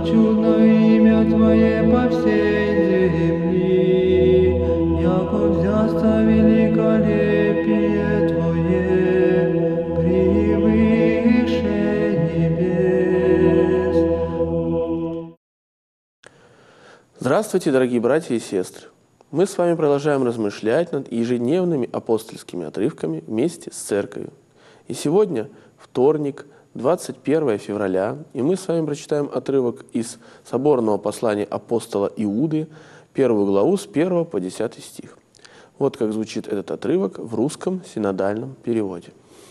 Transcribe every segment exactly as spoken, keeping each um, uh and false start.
чудно имя Твое по всей земли, яко взясто великолепие Твое превыше небес. Здравствуйте, дорогие братья и сестры! Мы с вами продолжаем размышлять над ежедневными апостольскими отрывками вместе с Церковью. И сегодня вторник, двадцать первое февраля, и мы с вами прочитаем отрывок из соборного послания апостола Иуды, первую главу с первого по десятый стих. Вот как звучит этот отрывок в русском синодальном переводе.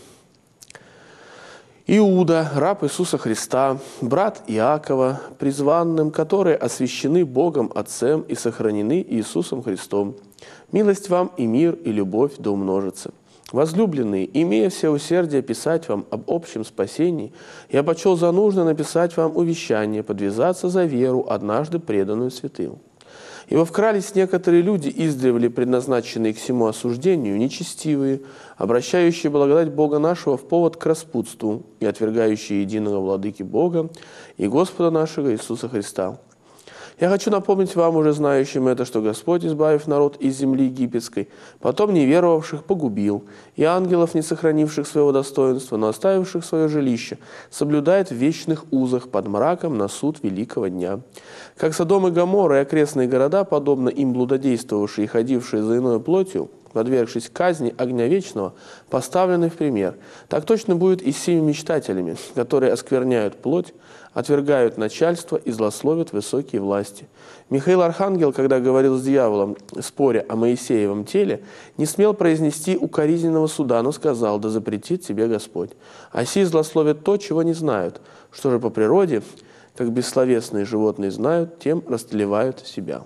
Иуда, раб Иисуса Христа, брат Иакова, призванным, которые освящены Богом Отцем и сохранены Иисусом Христом. Милость вам и мир, и любовь да умножится. Возлюбленные, имея все усердие писать вам об общем спасении, я почел за нужно написать вам увещание, подвязаться за веру, однажды преданную святым. Ибо вкрались некоторые люди, издревле предназначенные к всему осуждению, нечестивые, обращающие благодать Бога нашего в повод к распутству и отвергающие единого владыки Бога и Господа нашего Иисуса Христа. Я хочу напомнить вам, уже знающим это, что Господь, избавив народ из земли египетской, потом неверовавших погубил, и ангелов, не сохранивших своего достоинства, но оставивших свое жилище, соблюдает в вечных узах под мраком на суд великого дня. Как Содом и Гоморра и окрестные города, подобно им блудодействовавшие и ходившие за иной плотью, подвергшись казни огня вечного, поставлены в пример. Так точно будет и с семи мечтателями, которые оскверняют плоть, отвергают начальство и злословят высокие власти. Михаил Архангел, когда говорил с дьяволом, споря о Моисеевом теле, не смел произнести укоризненного суда, но сказал: «Да запретит тебе Господь». А сии злословят то, чего не знают. Что же по природе, как бессловесные животные знают, тем растлевают себя.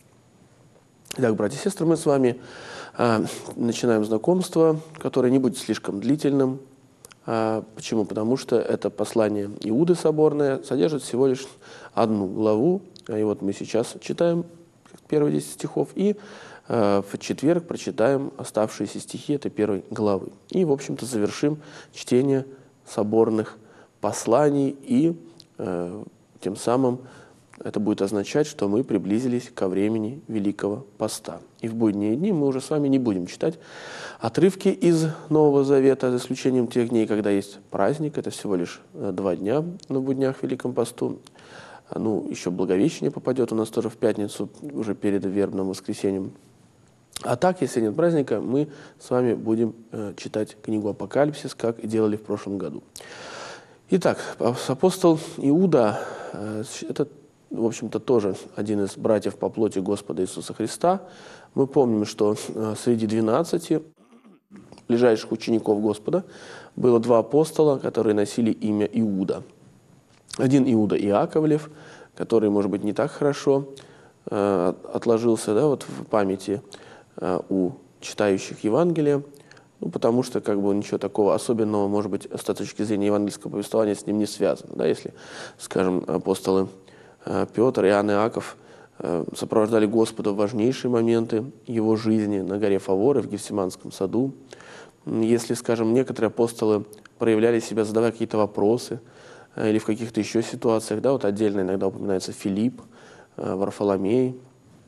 Итак, братья и сестры, мы с вами а, начинаем знакомство, которое не будет слишком длительным. А, почему? Потому что это послание Иуды соборное содержит всего лишь одну главу. И вот мы сейчас читаем первые десять стихов, и а, в четверг прочитаем оставшиеся стихи этой первой главы. И, в общем-то, завершим чтение соборных посланий, и а, тем самым это будет означать, что мы приблизились ко времени Великого Поста. И в будние дни мы уже с вами не будем читать отрывки из Нового Завета, за исключением тех дней, когда есть праздник. Это всего лишь два дня на буднях Великом Посту. Ну, еще Благовещение попадет у нас тоже в пятницу, уже перед вербным воскресеньем. А так, если нет праздника, мы с вами будем э, читать книгу Апокалипсис, как и делали в прошлом году. Итак, апостол Иуда э, – это, в общем-то, тоже один из братьев по плоти Господа Иисуса Христа. Мы помним, что среди двенадцати ближайших учеников Господа было два апостола, которые носили имя Иуда. Один Иуда Иаковлев, который, может быть, не так хорошо э, отложился, да, вот в памяти э, у читающих Евангелия, ну, потому что как бы ничего такого особенного, может быть, с точки зрения евангельского повествования с ним не связано. Да, если, скажем, апостолы Петр, Иоанн и Иаков сопровождали Господа в важнейшие моменты его жизни на горе Фавор и в Гефсиманском саду. Если, скажем, некоторые апостолы проявляли себя, задавая какие-то вопросы или в каких-то еще ситуациях, да, вот отдельно иногда упоминается Филипп, Варфоломей,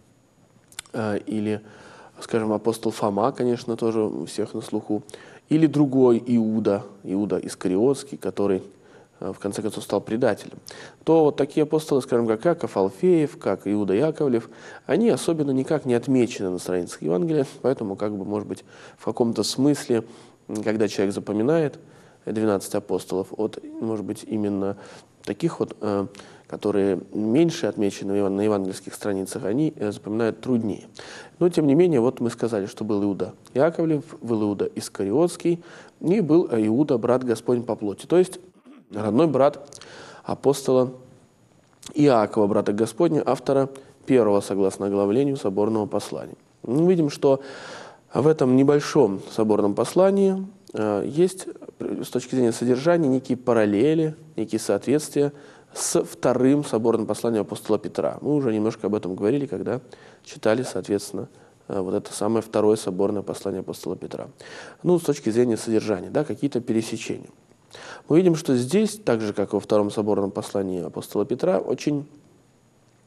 или, скажем, апостол Фома, конечно, тоже у всех на слуху, или другой Иуда, Иуда Искариотский, который в конце концов стал предателем, то вот такие апостолы, скажем, как Иаков Алфеев, как Иуда Яковлев, они особенно никак не отмечены на страницах Евангелия, поэтому, как бы, может быть, в каком-то смысле, когда человек запоминает двенадцать апостолов, от, может быть, именно таких вот, которые меньше отмечены на евангельских страницах, они запоминают труднее. Но, тем не менее, вот мы сказали, что был Иуда Яковлев, был Иуда Искариотский, и был Иуда, брат Господень по плоти, то есть родной брат апостола Иакова, брата Господня, автора первого, согласно оглавлению, соборного послания. Мы видим, что в этом небольшом соборном послании э, есть, с точки зрения содержания, некие параллели, некие соответствия с вторым соборным посланием апостола Петра. Мы уже немножко об этом говорили, когда читали, соответственно, э, вот это самое второе соборное послание апостола Петра. Ну, с точки зрения содержания, да, какие-то пересечения. Мы видим, что здесь, так же, как и во втором соборном послании апостола Петра, очень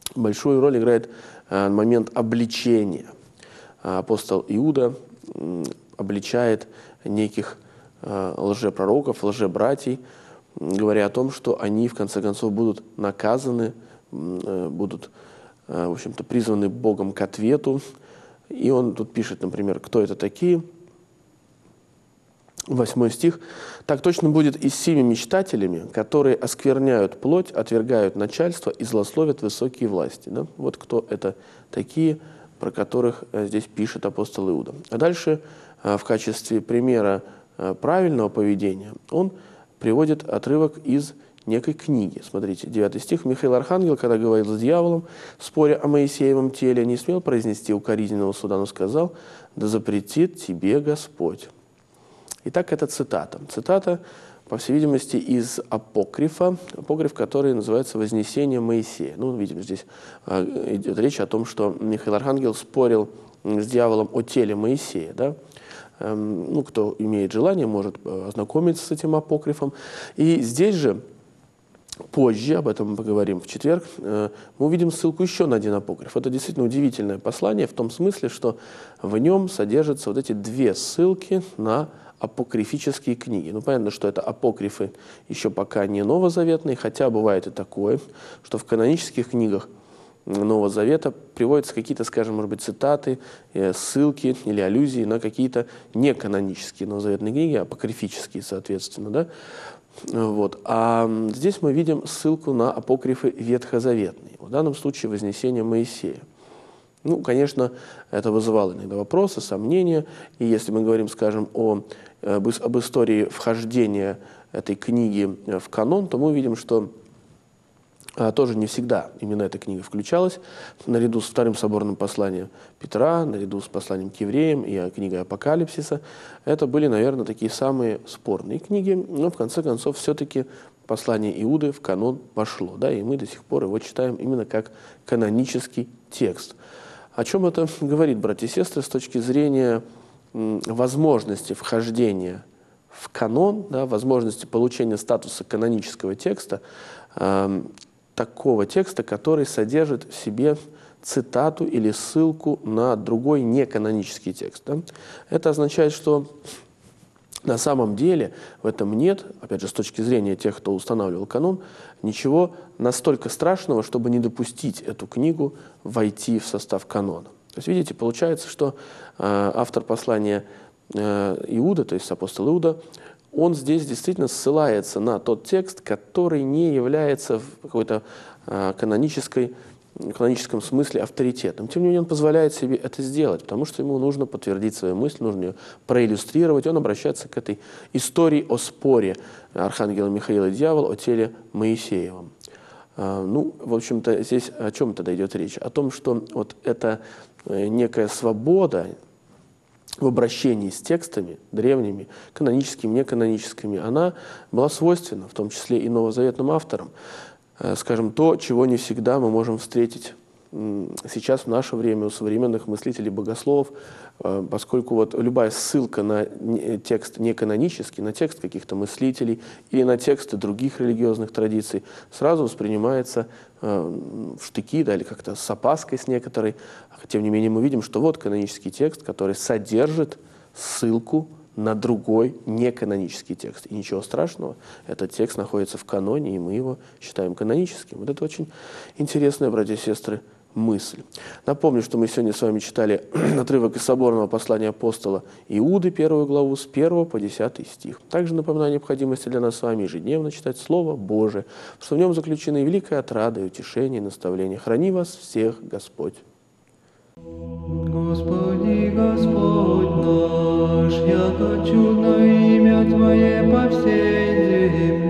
большую роль играет момент обличения. Апостол Иуда обличает неких лжепророков, лжебратьей, говоря о том, что они в конце концов будут наказаны, будут, в общем-то, призваны Богом к ответу. И он тут пишет, например, кто это такие. Восьмой стих. «Так точно будет и с сими мечтателями, которые оскверняют плоть, отвергают начальство и злословят высокие власти». Да? Вот кто это такие, про которых здесь пишет апостол Иуда. А дальше в качестве примера правильного поведения он приводит отрывок из некой книги. Смотрите, девятый стих. «Михаил Архангел, когда говорил с дьяволом, споря о Моисеевом теле, не смел произнести укоризненного суда, но сказал: да запретит тебе Господь». Итак, это цитата. Цитата, по всей видимости, из апокрифа, апокриф, который называется «Вознесение Моисея». Ну, видим, здесь э, идет речь о том, что Михаил Архангел спорил с дьяволом о теле Моисея, да? Эм, ну, кто имеет желание, может ознакомиться с этим апокрифом. И здесь же, позже, об этом мы поговорим в четверг, э, мы увидим ссылку еще на один апокриф. Это действительно удивительное послание в том смысле, что в нем содержатся вот эти две ссылки на апокрифические книги. Ну, понятно, что это апокрифы еще пока не новозаветные, хотя бывает и такое, что в канонических книгах Нового Завета приводятся какие-то, скажем, может быть, цитаты, ссылки или аллюзии на какие-то неканонические новозаветные книги, апокрифические, соответственно, да? Вот. А здесь мы видим ссылку на апокрифы ветхозаветные, в данном случае «Вознесение Моисея». Ну, конечно, это вызывало иногда вопросы, сомнения. И если мы говорим, скажем, о, об истории вхождения этой книги в канон, то мы видим, что а, тоже не всегда именно эта книга включалась. Наряду с вторым соборным посланием Петра, наряду с посланием к евреям и книгой Апокалипсиса, это были, наверное, такие самые спорные книги. Но, в конце концов, все-таки послание Иуды в канон вошло. Да, и мы до сих пор его читаем именно как канонический текст. О чем это говорит, братья и сестры, с точки зрения возможности вхождения в канон, да, возможности получения статуса канонического текста, э, такого текста, который содержит в себе цитату или ссылку на другой неканонический текст. Да? Это означает, что на самом деле в этом нет, опять же, с точки зрения тех, кто устанавливал канон, ничего настолько страшного, чтобы не допустить эту книгу войти в состав канона. То есть, видите, получается, что э, автор послания э, Иуда, то есть апостол Иуда, он здесь действительно ссылается на тот текст, который не является в какой-то э, канонической в каноническом смысле авторитетом. Тем не менее, он позволяет себе это сделать, потому что ему нужно подтвердить свою мысль, нужно ее проиллюстрировать. Он обращается к этой истории о споре архангела Михаила и дьявола о теле Моисеевом. Ну, в общем-то, здесь о чем тогда идет речь? О том, что вот эта некая свобода в обращении с текстами древними, каноническими, неканоническими, она была свойственна, в том числе и новозаветным авторам. Скажем, то, чего не всегда мы можем встретить сейчас в наше время у современных мыслителей, богословов, поскольку вот любая ссылка на текст неканонический, на текст каких-то мыслителей или на тексты других религиозных традиций сразу воспринимается в штыки, да, или как-то с опаской с некоторой. Тем не менее мы видим, что вот канонический текст, который содержит ссылку на другой неканонический текст. И ничего страшного, этот текст находится в каноне, и мы его считаем каноническим. Вот это очень интересная, братья и сестры, мысль. Напомню, что мы сегодня с вами читали отрывок из соборного послания апостола Иуды, первую главу, с первого по десятый стих. Также напоминаю о необходимости для нас с вами ежедневно читать Слово Божие, что в нем заключены великая отрада и утешение, и наставление. Храни вас всех Господь. Господи, Господь наш, яко чудно имя Твое по всей земле.